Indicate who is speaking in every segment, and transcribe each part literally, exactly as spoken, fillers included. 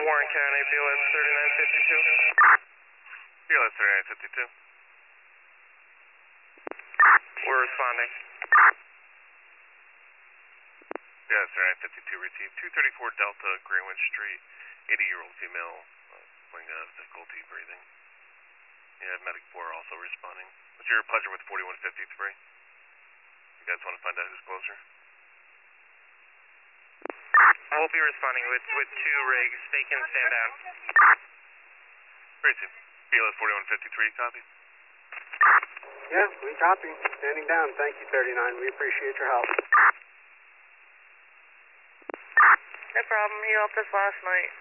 Speaker 1: Warren County, B L S thirty-nine fifty-two.
Speaker 2: B L S thirty-nine fifty-two.
Speaker 1: We're responding.
Speaker 2: B L S thirty-nine fifty-two received two thirty-four Delta Greenwich Street, eighty-year-old female, uh, having uh, difficulty breathing. Yeah, Medic four also responding. What's your pleasure with forty-one fifty-three? You guys want to find out who's closer?
Speaker 1: We'll be responding with, with two rigs. They can stand down.
Speaker 2: Received. B L S forty-one fifty-three, copy.
Speaker 3: Yeah, we copy. Standing down. Thank you, thirty-nine. We appreciate your help.
Speaker 4: No problem. He helped us last night.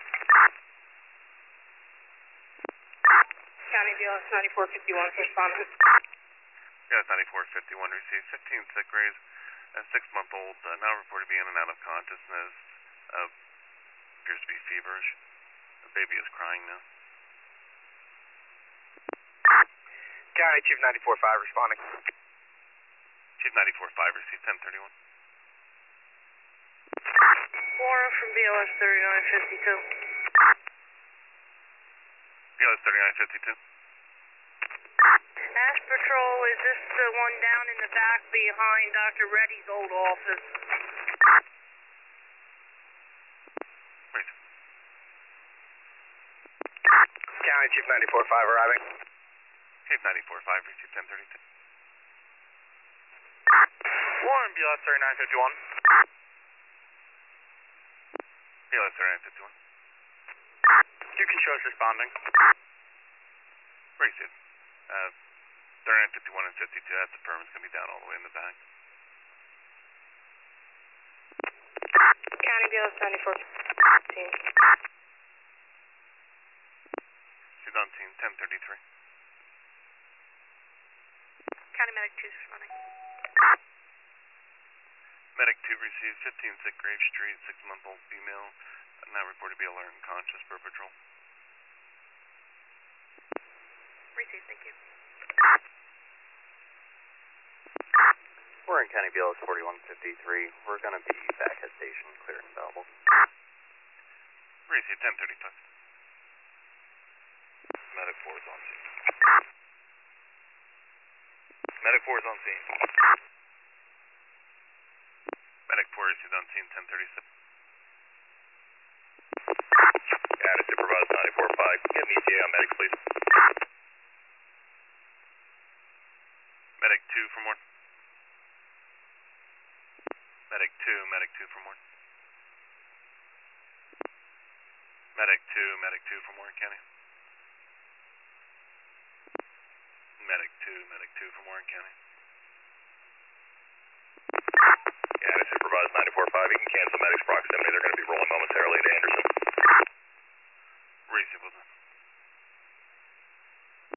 Speaker 5: County B L S ninety-four fifty-one, responding.
Speaker 2: B L S ninety-four fifty-one received fifteen sick rays. A six-month-old uh, now reported to be in and out of consciousness. Uh, appears to be feverish. The baby is crying now.
Speaker 1: County Chief ninety-four five responding.
Speaker 2: Chief ninety-four five received ten thirty-one.
Speaker 4: Warren from B L S thirty-nine fifty-two.
Speaker 2: B L S thirty-nine fifty-two.
Speaker 4: Ash Patrol, is this the one down in the back behind Doctor Reddy's old office?
Speaker 2: Wait.
Speaker 1: County Chief ninety-four five arriving.
Speaker 2: Chief ninety-four five received ten thirty-two.
Speaker 1: Warren, B L S thirty-nine fifty-one.
Speaker 2: B L S thirty-nine fifty-one.
Speaker 1: You can show us responding.
Speaker 2: Received. Uh, thirty-nine fifty-one and fifty-two, that's the firm. It's going to be down all the way in the back.
Speaker 5: County B L S ninety-four fifteen.
Speaker 2: She's on scene, ten thirty-three.
Speaker 4: County Medic two responding.
Speaker 2: Medic two received fifteen sick Grave Street, six-month-old female, now reported to be alert and conscious per patrol.
Speaker 4: Received, thank you.
Speaker 3: We're in County B L S forty-one fifty-three. We're going to be back at station, clear and available.
Speaker 2: Received ten thirty-five.
Speaker 1: Medic four is on scene. Medic four is on scene.
Speaker 2: Medic four received on scene, ten thirty-seven.
Speaker 1: Yeah, to supervise ninety-four five. Get me E T A on medic, please.
Speaker 2: Medic two for more. Medic two, Medic two for more. Medic two, Medic two for more, County. Medic two, Medic two for more, County.